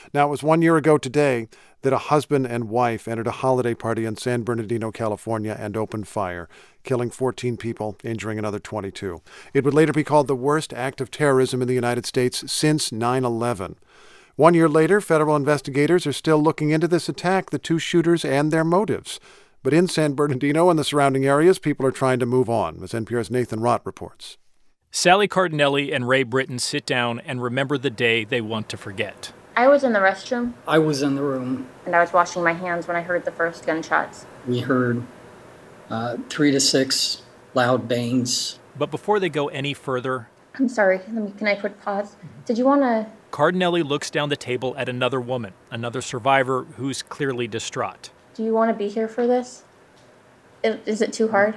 Now, it was 1 year ago today that a husband and wife entered a holiday party in San Bernardino, California, and opened fire, killing 14 people, injuring another 22. It would later be called the worst act of terrorism in the United States since 9/11. 1 year later, federal investigators are still looking into this attack, the two shooters, and their motives. But in San Bernardino and the surrounding areas, people are trying to move on, as NPR's Nathan Rott reports. Sally Cardinelli and Ray Britton sit down and remember the day they want to forget. I was in the restroom. I was in the room. And I was washing my hands when I heard the first gunshots. We heard 3 to 6 loud bangs. But before they go any further... I'm sorry, can I put pause? Did you want to... Cardinelli looks down the table at another woman, another survivor who's clearly distraught. Do you want to be here for this? Is it too hard?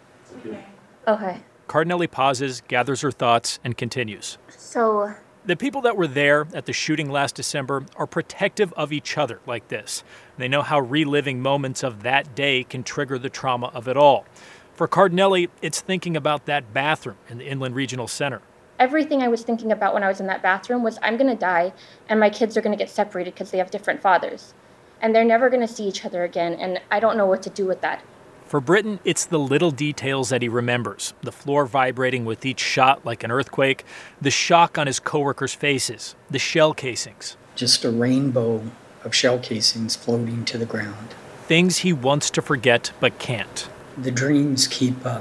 Okay. Cardinelli pauses, gathers her thoughts, and continues. So... The people that were there at the shooting last December are protective of each other like this. They know how reliving moments of that day can trigger the trauma of it all. For Cardinelli, it's thinking about that bathroom in the Inland Regional Center. Everything I was thinking about when I was in that bathroom was I'm going to die and my kids are going to get separated because they have different fathers. And they're never going to see each other again, and I don't know what to do with that. For Britton, it's the little details that he remembers. The floor vibrating with each shot like an earthquake, the shock on his coworkers' faces, the shell casings. Just a rainbow of shell casings floating to the ground. Things he wants to forget but can't. The dreams keep a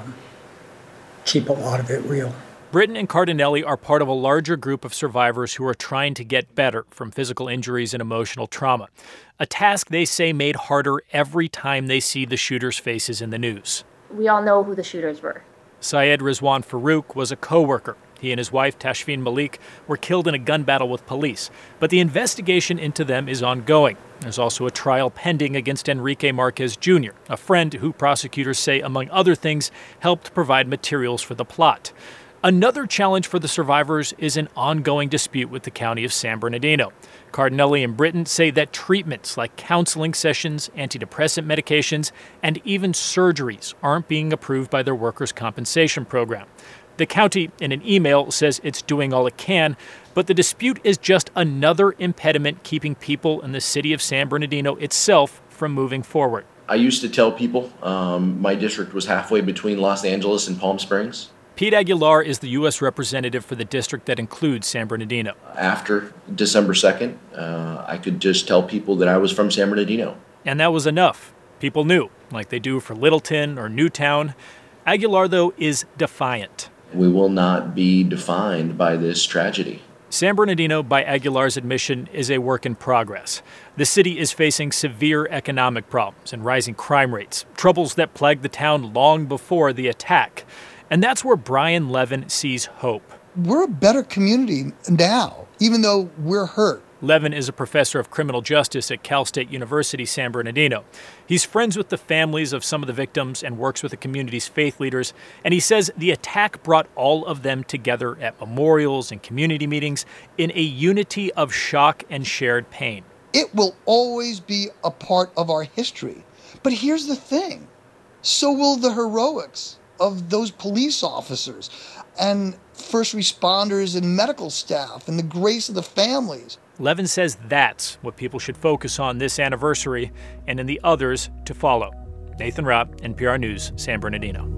lot of it real. Britton and Cardinelli are part of a larger group of survivors who are trying to get better from physical injuries and emotional trauma, a task they say made harder every time they see the shooters' faces in the news. We all know who the shooters were. Syed Rizwan Farouk was a co-worker. He and his wife, Tashfeen Malik, were killed in a gun battle with police, but the investigation into them is ongoing. There's also a trial pending against Enrique Marquez Jr., a friend who prosecutors say, among other things, helped provide materials for the plot. Another challenge for the survivors is an ongoing dispute with the county of San Bernardino. Cardinelli and Britton say that treatments like counseling sessions, antidepressant medications, and even surgeries aren't being approved by their workers' compensation program. The county, in an email, says it's doing all it can, but the dispute is just another impediment keeping people in the city of San Bernardino itself from moving forward. I used to tell people my district was halfway between Los Angeles and Palm Springs. Pete Aguilar is the U.S. representative for the district that includes San Bernardino. After December 2nd, I could just tell people that I was from San Bernardino. And that was enough. People knew, like they do for Littleton or Newtown. Aguilar, though, is defiant. We will not be defined by this tragedy. San Bernardino, by Aguilar's admission, is a work in progress. The city is facing severe economic problems and rising crime rates, troubles that plagued the town long before the attack. And that's where Brian Levin sees hope. We're a better community now, even though we're hurt. Levin is a professor of criminal justice at Cal State University, San Bernardino. He's friends with the families of some of the victims and works with the community's faith leaders. And he says the attack brought all of them together at memorials and community meetings in a unity of shock and shared pain. It will always be a part of our history. But here's the thing. So will the heroics of those police officers and first responders and medical staff and the grace of the families. Levin says that's what people should focus on this anniversary and in the others to follow. Nathan Rott, NPR News, San Bernardino.